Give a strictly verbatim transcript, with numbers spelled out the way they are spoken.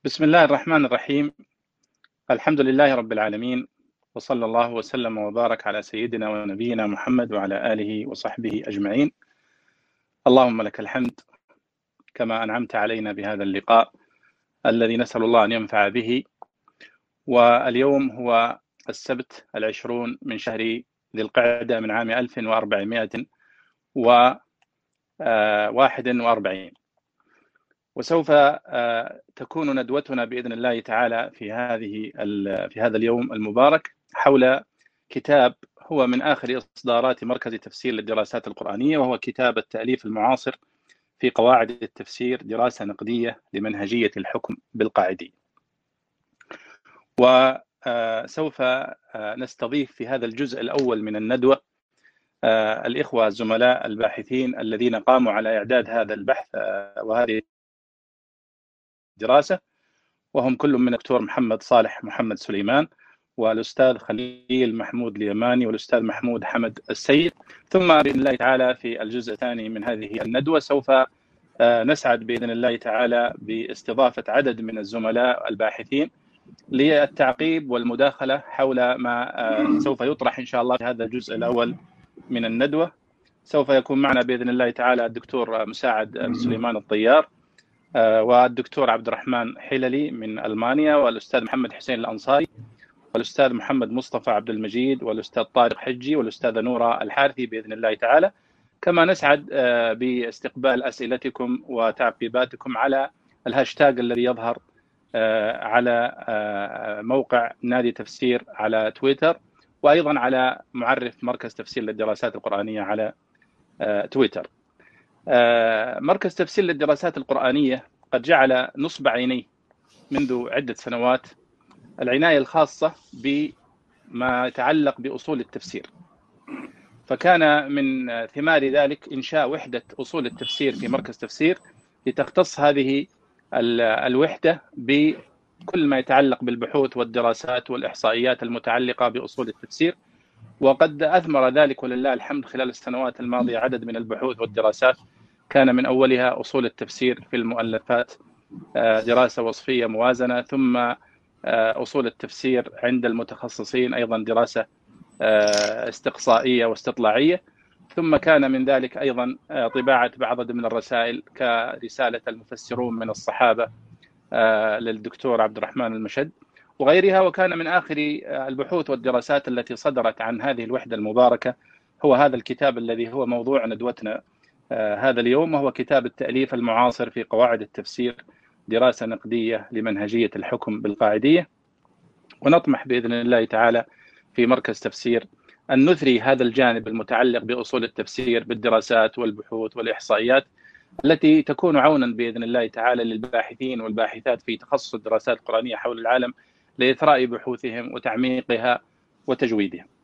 بسم الله الرحمن الرحيم. الحمد لله رب العالمين، وصلى الله وسلم وبارك على سيدنا ونبينا محمد وعلى آله وصحبه أجمعين. اللهم لك الحمد كما أنعمت علينا بهذا اللقاء الذي نسأل الله أن ينفع به. واليوم هو السبت العشرون من شهر ذي القعدة من عام ألف وأربعمائة وواحد وأربعين، وسوف تكون ندوتنا بإذن الله تعالى في هذه في هذا اليوم المبارك حول كتاب هو من آخر إصدارات مركز تفسير للدراسات القرآنية، وهو كتاب التأليف المعاصر في قواعد التفسير، دراسة نقدية لمنهجية الحكم بالقاعدية. وسوف نستضيف في هذا الجزء الأول من الندوة الإخوة الزملاء الباحثين الذين قاموا على إعداد هذا البحث وهذه الدراسة، وهم كل من الدكتور محمد صالح محمد سليمان، والأستاذ خليل محمود اليماني، والأستاذ محمود حمد السيد. ثم بإذن الله تعالى في الجزء الثاني من هذه الندوة سوف نسعد بإذن الله تعالى باستضافة عدد من الزملاء الباحثين للتعقيب والمداخلة حول ما سوف يطرح إن شاء الله في هذا الجزء الأول من الندوة. سوف يكون معنا بإذن الله تعالى الدكتور مساعد سليمان الطيار، والدكتور عبد الرحمن حللي من ألمانيا، والأستاذ محمد حسين الأنصاري، والأستاذ محمد مصطفى عبد المجيد، والأستاذ طارق حجي، والأستاذة نورة الحارثي بإذن الله تعالى. كما نسعد باستقبال أسئلتكم وتعقيباتكم على الهاشتاج الذي يظهر على موقع نادي تفسير على تويتر، وأيضا على معرف مركز تفسير للدراسات القرآنية على تويتر. مركز تفسير للدراسات القرآنية قد جعل نصب عينيه منذ عدة سنوات العناية الخاصة بما يتعلق بأصول التفسير، فكان من ثمار ذلك إنشاء وحدة أصول التفسير في مركز تفسير لتختص هذه الوحدة بكل ما يتعلق بالبحوث والدراسات والإحصائيات المتعلقة بأصول التفسير. وقد أثمر ذلك ولله الحمد خلال السنوات الماضية عدد من البحوث والدراسات، كان من أولها أصول التفسير في المؤلفات دراسة وصفية موازنة، ثم أصول التفسير عند المتخصصين أيضا دراسة استقصائية واستطلاعية، ثم كان من ذلك أيضا طباعة بعض من الرسائل كرسالة المفسرون من الصحابة للدكتور عبد الرحمن المشد وغيرها. وكان من آخر البحوث والدراسات التي صدرت عن هذه الوحدة المباركة هو هذا الكتاب الذي هو موضوع ندوتنا هذا اليوم، وهو كتاب التأليف المعاصر في قواعد التفسير، دراسة نقدية لمنهجية الحكم بالقاعدية. ونطمح بإذن الله تعالى في مركز تفسير أن نثري هذا الجانب المتعلق بأصول التفسير بالدراسات والبحوث والإحصائيات التي تكون عونا بإذن الله تعالى للباحثين والباحثات في تخصص الدراسات القرآنية حول العالم لإثراء بحوثهم وتعميقها وتجويدها.